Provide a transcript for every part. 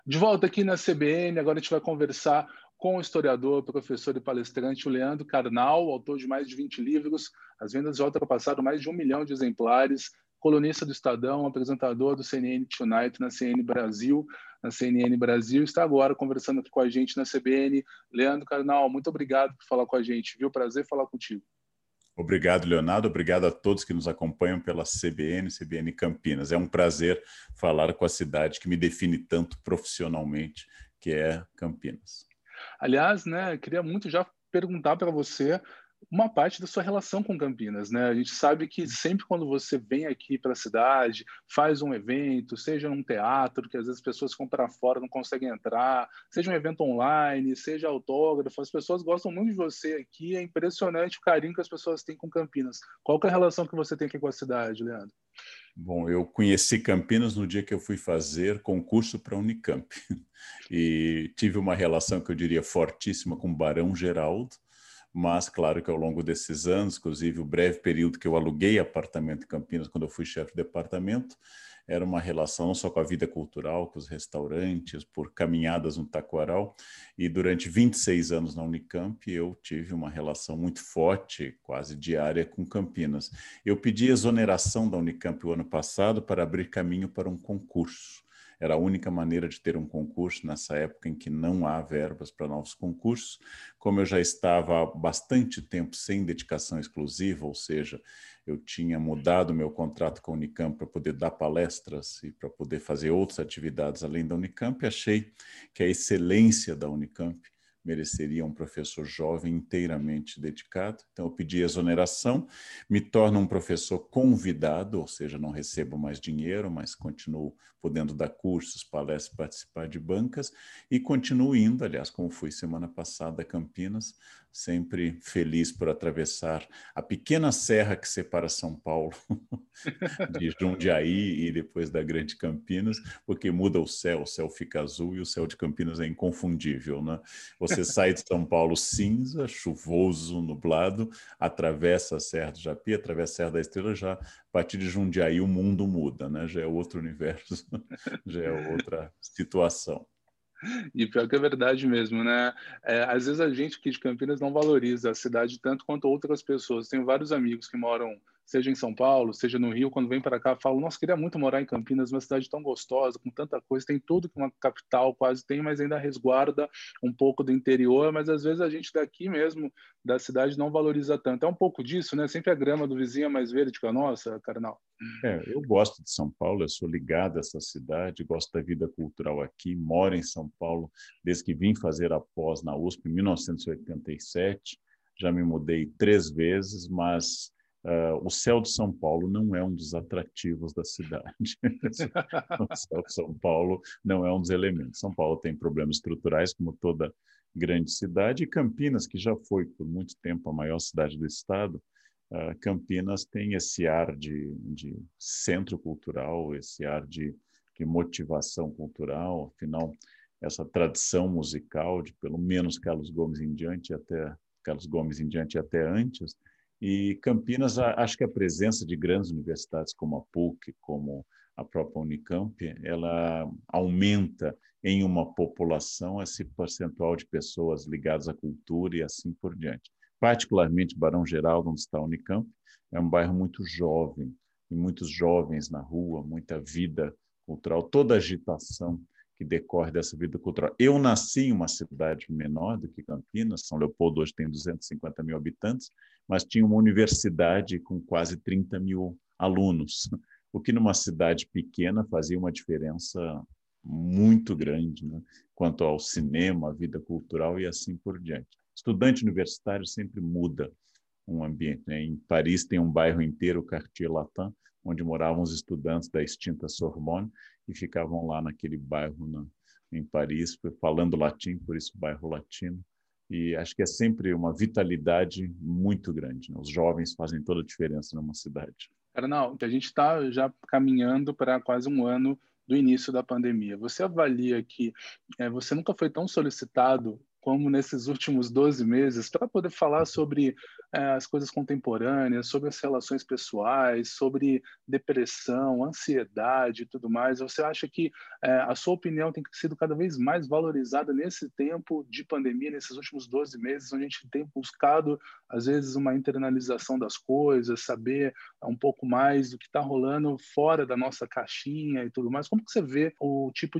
De volta aqui na CBN, agora a gente vai conversar com o historiador, professor e palestrante, o Leandro Carnal, autor de mais de 20 livros. As vendas já ultrapassaram mais de 1 milhão de exemplares, colunista do Estadão, apresentador do CNN Tonight na CNN Brasil, está agora conversando aqui com a gente na CBN. Leandro Carnal, muito obrigado por falar com a gente, viu? Prazer falar contigo. Obrigado, Leonardo. Obrigado a todos que nos acompanham pela CBN Campinas. É um prazer falar com a cidade que me define tanto profissionalmente, que é Campinas. Aliás, né, queria muito já perguntar para você uma parte da sua relação com Campinas, né? A gente sabe que sempre quando você vem aqui para a cidade, faz um evento, seja num teatro, que às vezes as pessoas ficam para fora, não conseguem entrar, seja um evento online, seja autógrafo, as pessoas gostam muito de você aqui, é impressionante o carinho que as pessoas têm com Campinas. Qual que é a relação que você tem aqui com a cidade, Leandro? Bom, eu conheci Campinas no dia que eu fui fazer concurso para a Unicamp e tive uma relação que eu diria fortíssima com o Barão Geraldo, mas claro que ao longo desses anos, inclusive o breve período que eu aluguei apartamento em Campinas, quando eu fui chefe de departamento, era uma relação não só com a vida cultural, com os restaurantes, por caminhadas no Taquaral, e durante 26 anos na Unicamp eu tive uma relação muito forte, quase diária, com Campinas. Eu pedi exoneração da Unicamp o ano passado para abrir caminho para um concurso. Era a única maneira de ter um concurso nessa época em que não há verbas para novos concursos. Como eu já estava há bastante tempo sem dedicação exclusiva, ou seja, eu tinha mudado meu contrato com a Unicamp para poder dar palestras e para poder fazer outras atividades além da Unicamp, achei que a excelência da Unicamp mereceria um professor jovem inteiramente dedicado. Então, eu pedi exoneração, me torno um professor convidado, ou seja, não recebo mais dinheiro, mas continuo podendo dar cursos, palestras, participar de bancas e continuo indo, aliás, como fui semana passada a Campinas, sempre feliz por atravessar a pequena serra que separa São Paulo de Jundiaí e depois da Grande Campinas, porque muda o céu fica azul e o céu de Campinas é inconfundível, né? Você sai de São Paulo cinza, chuvoso, nublado, atravessa a Serra do Japi, atravessa a Serra da Estrela, já a partir de Jundiaí o mundo muda, né? Já é outro universo, já é outra situação. E pior que é verdade mesmo, né? Às vezes a gente aqui de Campinas não valoriza a cidade tanto quanto outras pessoas. Tenho vários amigos que moram, seja em São Paulo, seja no Rio, quando vem para cá, falam, nossa, queria muito morar em Campinas, uma cidade tão gostosa, com tanta coisa, tem tudo que uma capital quase tem, mas ainda resguarda um pouco do interior, mas às vezes a gente daqui mesmo, da cidade, não valoriza tanto. É um pouco disso, né? Sempre a grama do vizinho é mais verde que a nossa, Carnal. Eu gosto de São Paulo, eu sou ligado a essa cidade, gosto da vida cultural aqui, moro em São Paulo desde que vim fazer a pós na USP em 1987, já me mudei 3 vezes, mas o céu de São Paulo não é um dos atrativos da cidade. O céu de São Paulo não é um dos elementos. São Paulo tem problemas estruturais, como toda grande cidade, e Campinas, que já foi por muito tempo a maior cidade do estado, Campinas tem esse ar de centro cultural, esse ar de motivação cultural, afinal, essa tradição musical de pelo menos Carlos Gomes em diante até antes, e Campinas, acho que a presença de grandes universidades como a PUC, como a própria Unicamp, ela aumenta em uma população esse percentual de pessoas ligadas à cultura e assim por diante. Particularmente Barão Geraldo, onde está a Unicamp, é um bairro muito jovem, e muitos jovens na rua, muita vida cultural, toda a agitação que decorre dessa vida cultural. Eu nasci em uma cidade menor do que Campinas, São Leopoldo hoje tem 250 mil habitantes, mas tinha uma universidade com quase 30 mil alunos, o que numa cidade pequena fazia uma diferença muito grande, né? Quanto ao cinema, à vida cultural e assim por diante. Estudante universitário sempre muda um ambiente, né? Em Paris tem um bairro inteiro, o Quartier Latin, onde moravam os estudantes da extinta Sorbonne e ficavam lá naquele bairro em Paris, falando latim, por isso bairro latino. E acho que é sempre uma vitalidade muito grande, né? Os jovens fazem toda a diferença numa cidade. Carnal, que a gente está já caminhando para quase um ano do início da pandemia. Você avalia que você nunca foi tão solicitado como nesses últimos 12 meses, para poder falar sobre as coisas contemporâneas, sobre as relações pessoais, sobre depressão, ansiedade e tudo mais. Você acha que a sua opinião tem sido cada vez mais valorizada nesse tempo de pandemia, nesses últimos 12 meses, onde a gente tem buscado, às vezes, uma internalização das coisas, saber um pouco mais do que está rolando fora da nossa caixinha e tudo mais? Como que você vê o tipo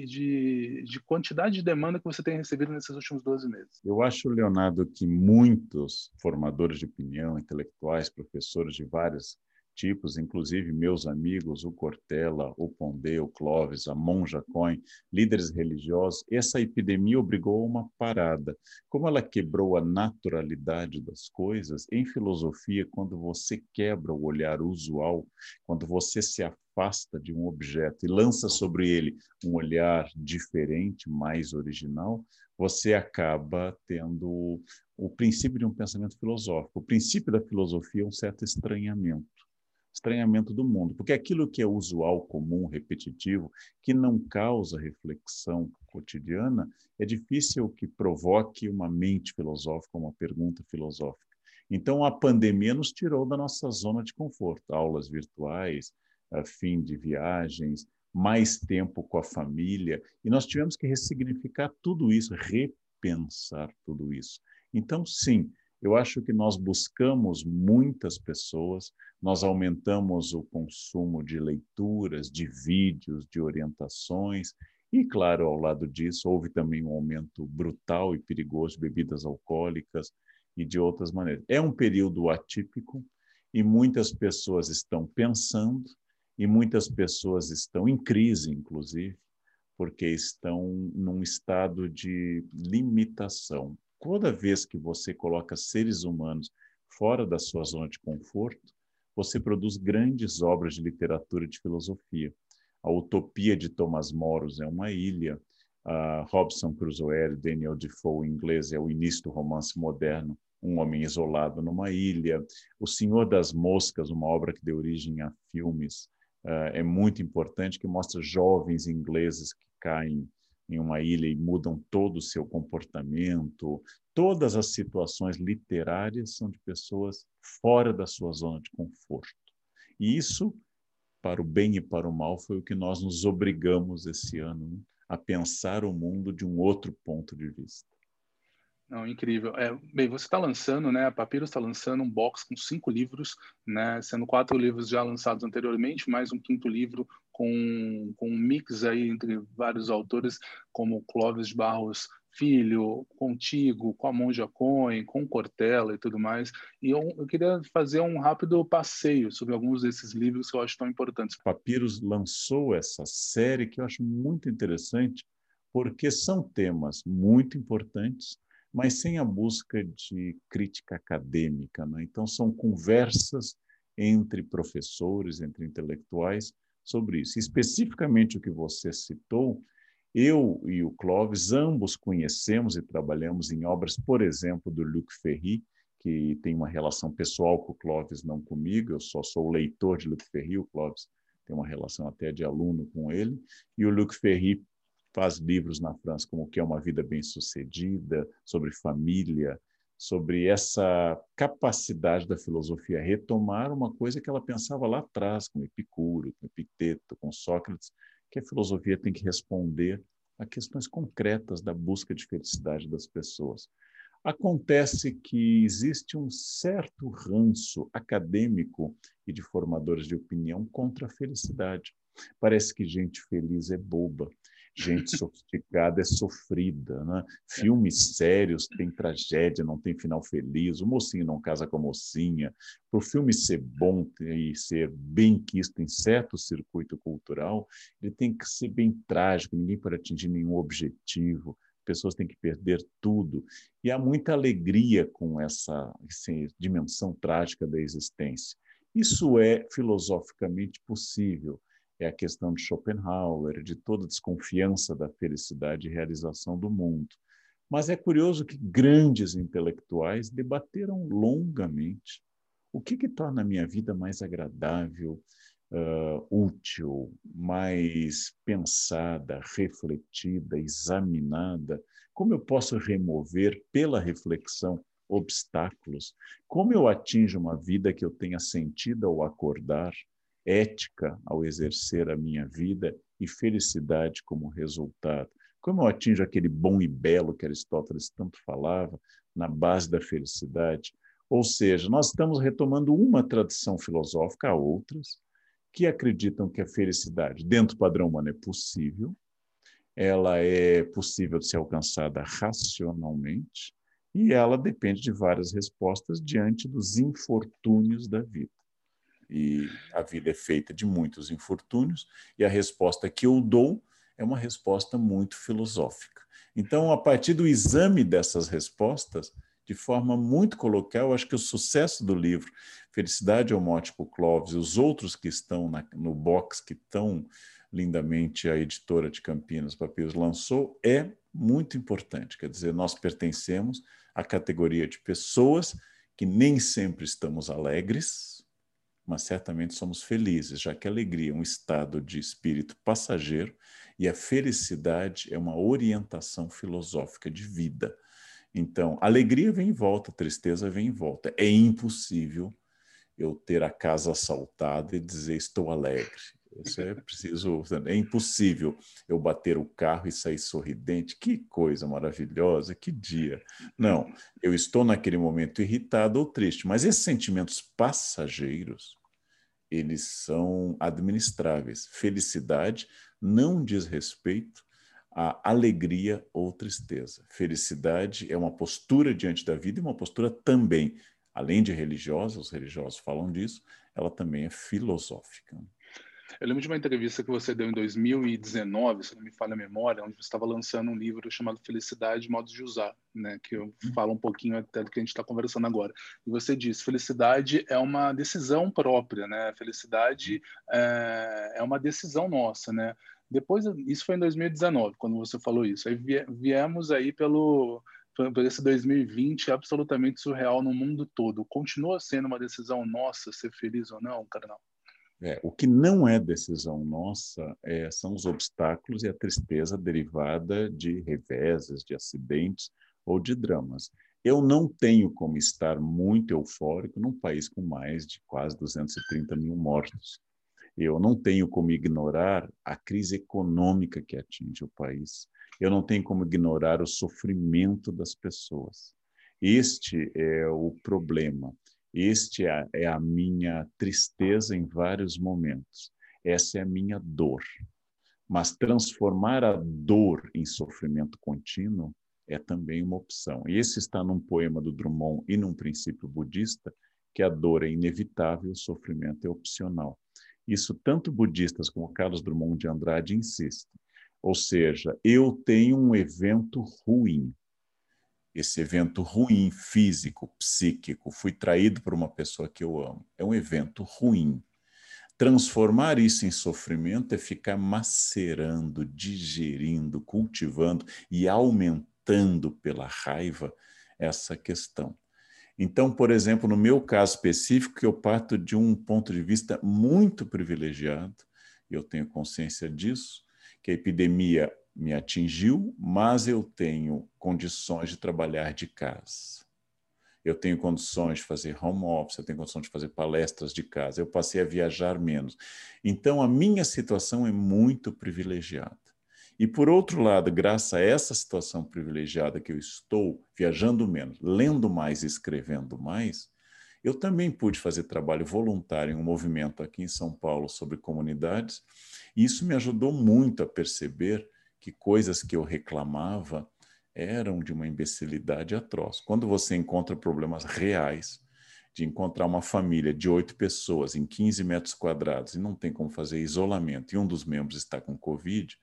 de quantidade de demanda que você tem recebido nesses últimos 12 meses? Eu acho, Leonardo, que muitos formadores de opinião, intelectuais, professores de vários tipos, inclusive meus amigos, o Cortella, o Pondé, o Clóvis, a Monja Cohen, líderes religiosos, essa epidemia obrigou a uma parada. Como ela quebrou a naturalidade das coisas, em filosofia, quando você quebra o olhar usual, quando você se afasta de um objeto e lança sobre ele um olhar diferente, mais original, você acaba tendo o princípio de um pensamento filosófico. O princípio da filosofia é um certo estranhamento do mundo, porque aquilo que é usual, comum, repetitivo, que não causa reflexão cotidiana, é difícil que provoque uma mente filosófica, uma pergunta filosófica. Então, a pandemia nos tirou da nossa zona de conforto, aulas virtuais, fim de viagens, mais tempo com a família, e nós tivemos que ressignificar tudo isso, repensar tudo isso. Então, sim, eu acho que nós buscamos muitas pessoas, nós aumentamos o consumo de leituras, de vídeos, de orientações, e, claro, ao lado disso, houve também um aumento brutal e perigoso de bebidas alcoólicas e de outras maneiras. É um período atípico e muitas pessoas estão pensando, e muitas pessoas estão em crise, inclusive, porque estão num estado de limitação. Toda vez que você coloca seres humanos fora da sua zona de conforto, você produz grandes obras de literatura e de filosofia. A Utopia de Thomas Moros é uma ilha, a Robinson Crusoe, Daniel Defoe, em inglês, é o início do romance moderno, um homem isolado numa ilha. O Senhor das Moscas, uma obra que deu origem a filmes, é muito importante, que mostra jovens ingleses que caem em uma ilha e mudam todo o seu comportamento. Todas as situações literárias são de pessoas fora da sua zona de conforto. E isso, para o bem e para o mal, foi o que nós nos obrigamos esse ano, né? A pensar o mundo de um outro ponto de vista. Não, incrível. Bem, você está lançando, né? A Papyrus está lançando um box com 5 livros, né? Sendo 4 livros já lançados anteriormente, mais um quinto livro com um mix aí entre vários autores, como Clóvis de Barros Filho, contigo, com a Monja Cohen, com Cortella e tudo mais. E eu queria fazer um rápido passeio sobre alguns desses livros que eu acho tão importantes. Papyrus lançou essa série que eu acho muito interessante, porque são temas muito importantes, mas sem a busca de crítica acadêmica, né? Então, são conversas entre professores, entre intelectuais sobre isso. Especificamente o que você citou, eu e o Clóvis, ambos conhecemos e trabalhamos em obras, por exemplo, do Luc Ferry, que tem uma relação pessoal com o Clóvis, não comigo, eu só sou leitor de Luc Ferry, o Clóvis tem uma relação até de aluno com ele, e o Luc Ferry faz livros na França como O que é uma vida bem-sucedida, sobre família, sobre essa capacidade da filosofia retomar uma coisa que ela pensava lá atrás, com Epicuro, com Epicteto, com Sócrates, que a filosofia tem que responder a questões concretas da busca de felicidade das pessoas. Acontece que existe um certo ranço acadêmico e de formadores de opinião contra a felicidade. Parece que gente feliz é boba, gente sofisticada é sofrida, né? Filmes sérios têm tragédia, não tem final feliz, o mocinho não casa com a mocinha. Para o filme ser bom e ser bem quisto em certo circuito cultural, ele tem que ser bem trágico, ninguém pode atingir nenhum objetivo, pessoas têm que perder tudo. E há muita alegria com essa dimensão trágica da existência. Isso é filosoficamente possível. É a questão de Schopenhauer, de toda a desconfiança da felicidade e realização do mundo. Mas é curioso que grandes intelectuais debateram longamente o que torna a minha vida mais agradável, útil, mais pensada, refletida, examinada? Como eu posso remover pela reflexão obstáculos? Como eu atinjo uma vida que eu tenha sentido ao acordar, ética ao exercer a minha vida e felicidade como resultado? Como eu atinjo aquele bom e belo que Aristóteles tanto falava, na base da felicidade? Ou seja, nós estamos retomando uma tradição filosófica a outras, que acreditam que a felicidade dentro do padrão humano é possível, ela é possível de ser alcançada racionalmente e ela depende de várias respostas diante dos infortúnios da vida. E a vida é feita de muitos infortúnios e a resposta que eu dou é uma resposta muito filosófica. Então, a partir do exame dessas respostas, de forma muito coloquial, eu acho que o sucesso do livro Felicidade ao Mótico Clóvis e os outros que estão no box, que tão lindamente a editora de Campinas, Papiros, lançou, é muito importante. Quer dizer, nós pertencemos à categoria de pessoas que nem sempre estamos alegres, mas certamente somos felizes, já que a alegria é um estado de espírito passageiro e a felicidade é uma orientação filosófica de vida. Então, alegria vem em volta, tristeza vem em volta. É impossível eu ter a casa assaltada e dizer estou alegre. Isso é preciso, é impossível eu bater o carro e sair sorridente. Que coisa maravilhosa, que dia. Não, eu estou naquele momento irritado ou triste, mas esses sentimentos passageiros, eles são administráveis. Felicidade não diz respeito a alegria ou tristeza. Felicidade é uma postura diante da vida e uma postura também, além de religiosa, os religiosos falam disso, ela também é filosófica. Eu lembro de uma entrevista que você deu em 2019, se não me falha a memória, onde você estava lançando um livro chamado Felicidade e Modos de Usar, né? Que eu falo um pouquinho até do que a gente está conversando agora. E você disse, felicidade é uma decisão própria, né? Felicidade é uma decisão nossa, né? Depois, isso foi em 2019, quando você falou isso. Aí viemos aí por esse 2020 absolutamente surreal no mundo todo. Continua sendo uma decisão nossa ser feliz ou não, carnal? O que não é decisão nossa são os obstáculos e a tristeza derivada de reveses, de acidentes ou de dramas. Eu não tenho como estar muito eufórico num país com mais de quase 230 mil mortos. Eu não tenho como ignorar a crise econômica que atinge o país. Eu não tenho como ignorar o sofrimento das pessoas. Este é o problema. Este é a minha tristeza em vários momentos. Essa é a minha dor. Mas transformar a dor em sofrimento contínuo é também uma opção. E esse está num poema do Drummond e num princípio budista, que a dor é inevitável e o sofrimento é opcional. Isso tanto budistas como Carlos Drummond de Andrade insistem. Ou seja, eu tenho um evento ruim. Esse evento ruim, físico, psíquico, fui traído por uma pessoa que eu amo. É um evento ruim. Transformar isso em sofrimento é ficar macerando, digerindo, cultivando e aumentando pela raiva essa questão. Então, por exemplo, no meu caso específico, eu parto de um ponto de vista muito privilegiado, eu tenho consciência disso, que a epidemia me atingiu, mas eu tenho condições de trabalhar de casa. Eu tenho condições de fazer home office, eu tenho condições de fazer palestras de casa, eu passei a viajar menos. Então, a minha situação é muito privilegiada. E, por outro lado, graças a essa situação privilegiada que eu estou viajando menos, lendo mais e escrevendo mais, eu também pude fazer trabalho voluntário em um movimento aqui em São Paulo sobre comunidades, e isso me ajudou muito a perceber que coisas que eu reclamava eram de uma imbecilidade atroz. Quando você encontra problemas reais, de encontrar uma família de 8 pessoas em 15 metros quadrados e não tem como fazer isolamento, e um dos membros está com Covid,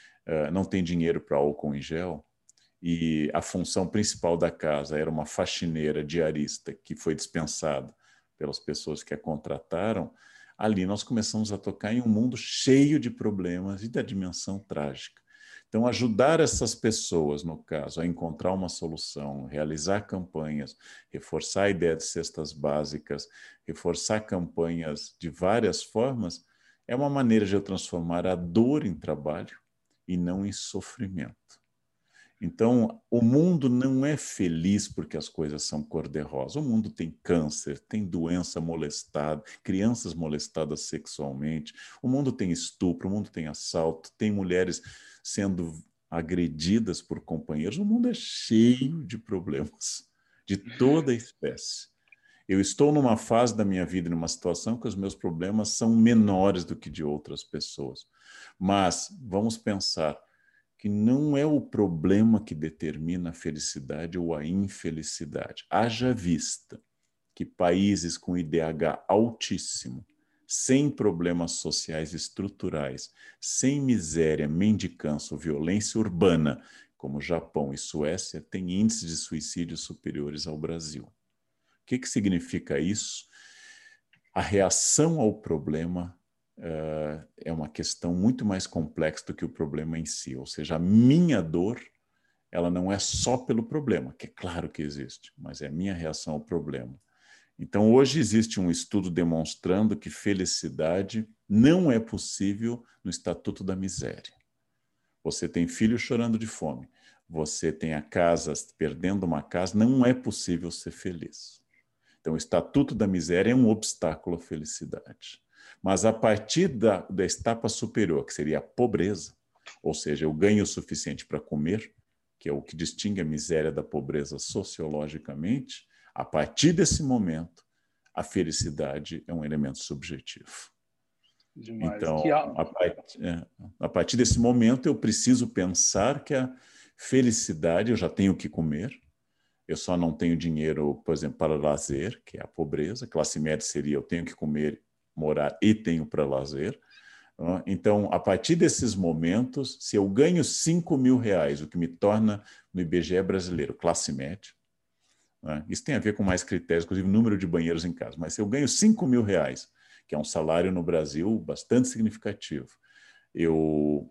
não tem dinheiro para álcool em gel, e a função principal da casa era uma faxineira diarista que foi dispensada pelas pessoas que a contrataram, ali nós começamos a tocar em um mundo cheio de problemas e da dimensão trágica. Então, ajudar essas pessoas, no caso, a encontrar uma solução, realizar campanhas, reforçar a ideia de cestas básicas, reforçar campanhas de várias formas, é uma maneira de eu transformar a dor em trabalho e não em sofrimento. Então, o mundo não é feliz porque as coisas são cor-de-rosa. O mundo tem câncer, tem doença molestada, crianças molestadas sexualmente, o mundo tem estupro, o mundo tem assalto, tem mulheres sendo agredidas por companheiros. O mundo é cheio de problemas, de toda a espécie. Eu estou numa fase da minha vida, numa situação que os meus problemas são menores do que de outras pessoas. Mas vamos pensar que não é o problema que determina a felicidade ou a infelicidade. Haja vista que países com IDH altíssimo, sem problemas sociais estruturais, sem miséria, mendicância ou violência urbana, como Japão e Suécia, têm índices de suicídio superiores ao Brasil. O que significa isso? A reação ao problema é uma questão muito mais complexa do que o problema em si. Ou seja, a minha dor, ela não é só pelo problema, que é claro que existe, mas é a minha reação ao problema. Então, hoje existe um estudo demonstrando que felicidade não é possível no estatuto da miséria. Você tem filho chorando de fome, você tem a casa, perdendo uma casa, não é possível ser feliz. Então, o estatuto da miséria é um obstáculo à felicidade. Mas a partir da etapa superior, que seria a pobreza, ou seja, eu ganho o suficiente para comer, que é o que distingue a miséria da pobreza sociologicamente, a partir desse momento, a felicidade é um elemento subjetivo. Demais. Então, a partir desse momento, eu preciso pensar que a felicidade, eu já tenho o que comer, eu só não tenho dinheiro, por exemplo, para lazer, que é a pobreza. Classe média seria eu tenho que comer, morar e tenho para lazer. Então, a partir desses momentos, se eu ganho R$ 5.000, o que me torna, no IBGE brasileiro, classe média, isso tem a ver com mais critérios, inclusive número de banheiros em casa, mas se eu ganho R$ 5.000, que é um salário no Brasil bastante significativo, eu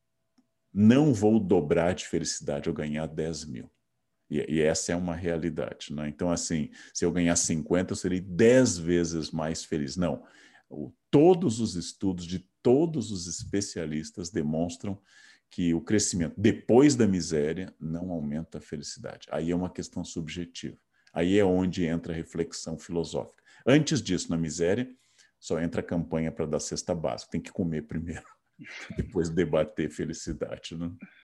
não vou dobrar de felicidade ao ganhar 10 mil. E essa é uma realidade. Né? Então, assim, se eu ganhar 50, eu serei 10 vezes mais feliz. Não. Todos os estudos de todos os especialistas demonstram que o crescimento depois da miséria não aumenta a felicidade. Aí é uma questão subjetiva. Aí é onde entra a reflexão filosófica. Antes disso, na miséria, só entra a campanha para dar cesta básica. Tem que comer primeiro, depois debater felicidade. Né?